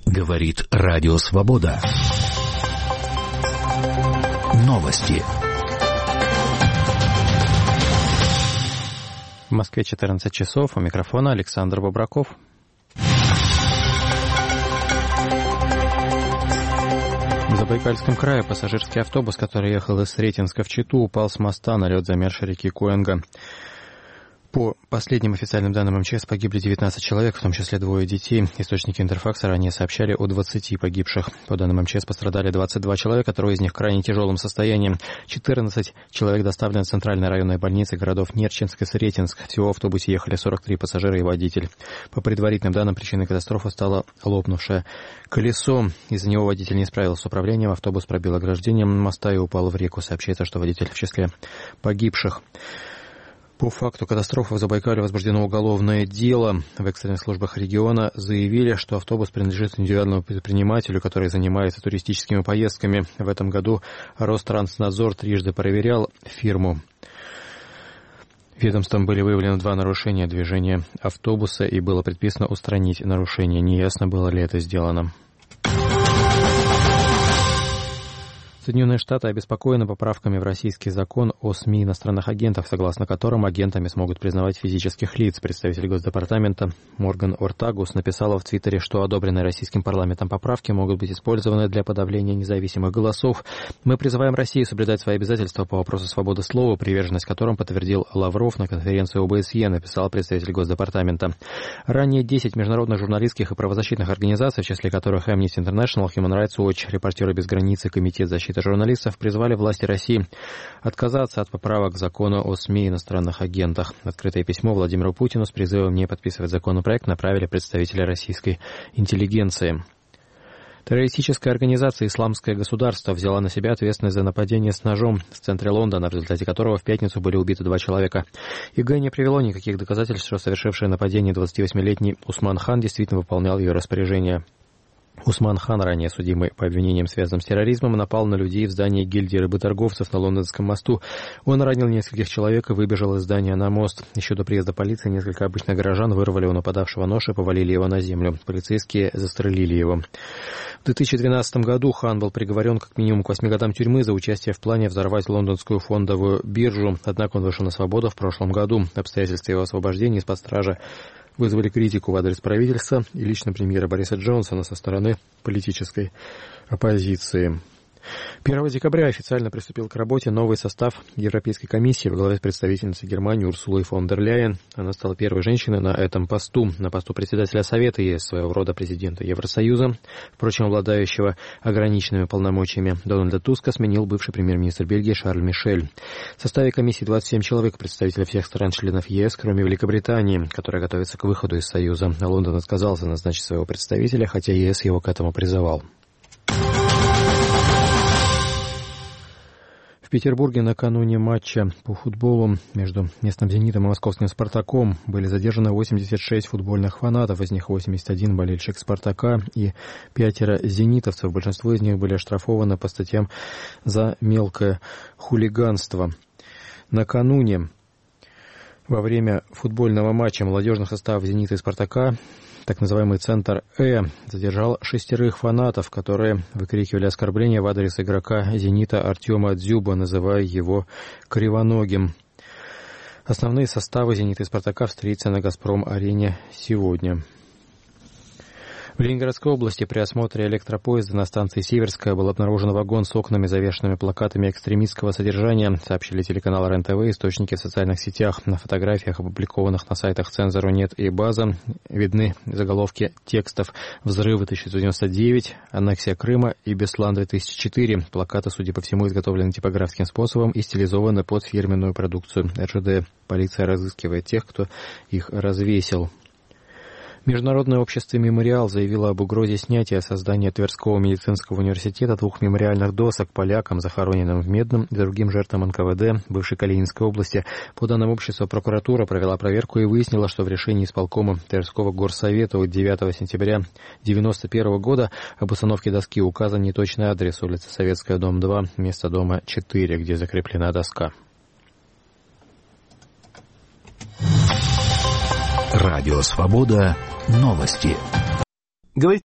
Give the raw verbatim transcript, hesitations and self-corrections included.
Говорит Радио Свобода. Новости. В Москве четырнадцать часов. У микрофона Александр Бобраков. В Забайкальском крае пассажирский автобус, который ехал из Сретенска в Читу, упал с моста на лед замерзшей реки Коинга. По последним официальным данным эм че эс погибли девятнадцать человек, в том числе двое детей. Источники Интерфакса ранее сообщали о двадцати погибших. По данным эм че эс пострадали двадцать два человека, трое из них в крайне тяжелом состоянии. четырнадцать человек доставлены в центральной районной больнице городов Нерчинск и Сретенск. Всего в автобусе ехали сорок три пассажира и водитель. По предварительным данным, причиной катастрофы стало лопнувшее колесо. Из-за него водитель не справился с управлением, автобус пробил ограждение моста и упал в реку. Сообщается, что водитель в числе погибших. По факту катастрофы в Забайкале возбуждено уголовное дело. В экстренных службах региона заявили, что автобус принадлежит индивидуальному предпринимателю, который занимается туристическими поездками. В этом году Ространснадзор трижды проверял фирму. Ведомством были выявлены два нарушения движения автобуса и было предписано устранить нарушение. Неясно, было ли это сделано. Соединенные Штаты обеспокоены поправками в российский закон о СМИ иностранных агентов, согласно которым агентами смогут признавать физических лиц. Представитель Госдепартамента Морган Ортагус написала в Твиттере, что одобренные российским парламентом поправки могут быть использованы для подавления независимых голосов. Мы призываем Россию соблюдать свои обязательства по вопросу свободы слова, приверженность которым подтвердил Лавров на конференции о бэ эс е, написал представитель Госдепартамента. Ранее десять международных журналистских и правозащитных организаций, в числе которых Amnesty International, Human Rights Watch, Репортеры без границ и Комитет защиты журналистов, призвали власти России отказаться от поправок к закону о СМИ и иностранных агентах. Открытое письмо Владимиру Путину с призывом не подписывать законопроект направили представители российской интеллигенции. Террористическая организация «Исламское государство» взяла на себя ответственность за нападение с ножом в центре Лондона, в результате которого в пятницу были убиты два человека. ИГ не привело никаких доказательств, что совершившее нападение двадцативосьмилетний Усман Хан действительно выполнял ее распоряжение. Усман Хан, ранее судимый по обвинениям, связанным с терроризмом, напал на людей в здании гильдии рыботорговцев на Лондонском мосту. Он ранил нескольких человек и выбежал из здания на мост. Еще до приезда полиции несколько обычных горожан вырвали у нападавшего нож и повалили его на землю. Полицейские застрелили его. В две тысячи двенадцатом году Хан был приговорен как минимум к восьми годам тюрьмы за участие в плане взорвать лондонскую фондовую биржу. Однако он вышел на свободу в прошлом году. Обстоятельства его освобождения из-под стражи вызвали критику в адрес правительства и лично премьера Бориса Джонсона со стороны политической оппозиции. первого декабря официально приступил к работе новый состав Европейской комиссии во главе с представительницей Германии Урсулой фон дер Ляйен. Она стала первой женщиной на этом посту, на посту председателя Совета ЕС, своего рода президента Евросоюза. Впрочем, обладающего ограниченными полномочиями Дональда Туска сменил бывший премьер-министр Бельгии Шарль Мишель. В составе комиссии двадцать семь человек, представителей всех стран-членов ЕС, кроме Великобритании, которая готовится к выходу из Союза. Лондон отказался назначить своего представителя, хотя ЕС его к этому призывал. В Петербурге накануне матча по футболу между местным «Зенитом» и московским «Спартаком» были задержаны восемьдесят шесть футбольных фанатов, из них восемьдесят один болельщик «Спартака» и пятеро зенитовцев. Большинство из них были оштрафованы по статьям за мелкое хулиганство. Накануне, во время футбольного матча молодежных составов «Зенита» и «Спартака», так называемый «Центр Э» задержал шестерых фанатов, которые выкрикивали оскорбления в адрес игрока «Зенита» Артема Дзюба, называя его кривоногим. Основные составы «Зенита» и «Спартака» встретятся на «Газпром-арене» сегодня. В Ленинградской области при осмотре электропоезда на станции Северская был обнаружен вагон с окнами, завешенными плакатами экстремистского содержания, сообщили телеканал РЕН-ТВ и источники в социальных сетях. На фотографиях, опубликованных на сайтах Цензору.нет и База, видны заголовки текстов «Взрывы тысяча девятьсот девяносто девять», «Аннексия Крыма» и «Беслан две тысячи четыре». Плакаты, судя по всему, изготовлены типографским способом и стилизованы под фирменную продукцию эр жэ дэ. Полиция разыскивает тех, кто их развесил. Международное общество «Мемориал» заявило об угрозе снятия создания Тверского медицинского университета двух мемориальных досок полякам, захороненным в Медном, и другим жертвам эн ка вэ дэ бывшей Калининской области. По данным общества, прокуратура провела проверку и выяснила, что в решении исполкома Тверского горсовета от девятого сентября девяносто первого года об установке доски указан неточный адрес: улица Советская, дом два, вместо дома четыре, где закреплена доска. Радио Свобода. Новости. Говорит